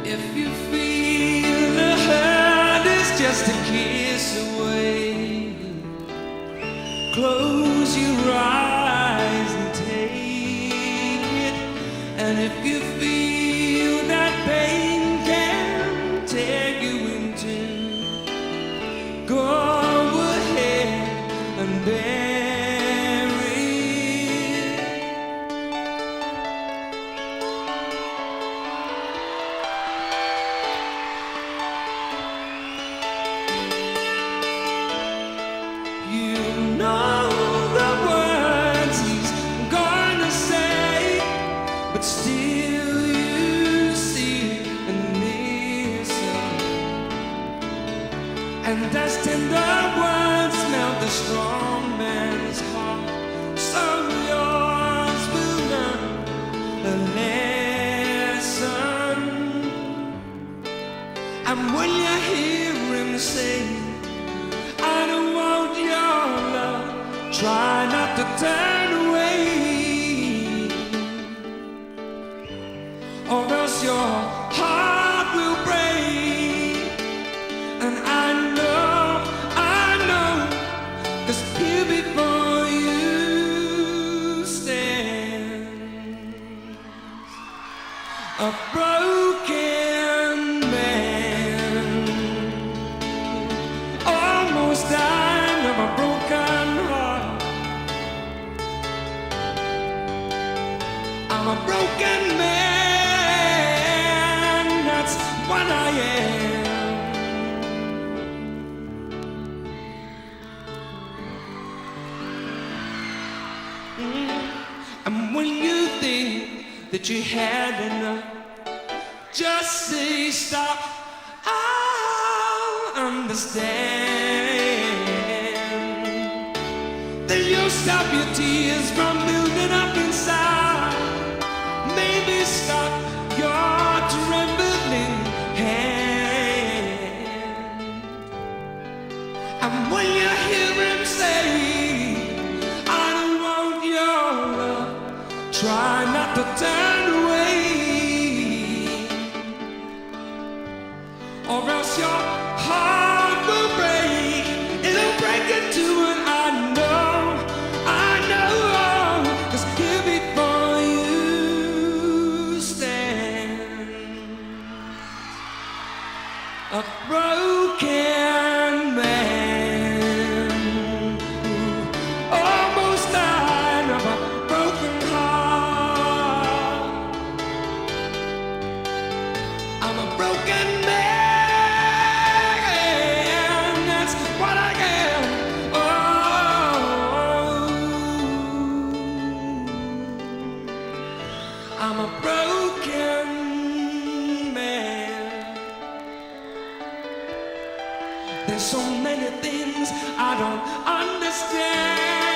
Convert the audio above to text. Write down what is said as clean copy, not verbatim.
If you feel the hurt is just a kiss away, close your eyes and take it. And if you feel that pain can tear you in two, go ahead and bury it. You know the words he's gonna say, but still you see and listen. And as tender words melt the strong man's heart, so yours will learn a lesson. And when you hear him say, I don't want your love, try not to turn away, or else your heart will break. And I know, 'cause here before you stands a broken man, almost dying of a broken heart. I'm a broken man, that's what I am. And when you think that you had enough, just say stop. I'll understand. Then you'll stop your tears from building up inside. Maybe stop your trembling hand. And when you hear him say, I don't want your love, try not to turn away, or else your heart will break. It'll break into an I know, 'cause here before you stands a broken man who almost died of a broken heart. I'm a broken man, that's what I am. Oh, I'm a broken man. There's so many things I don't understand.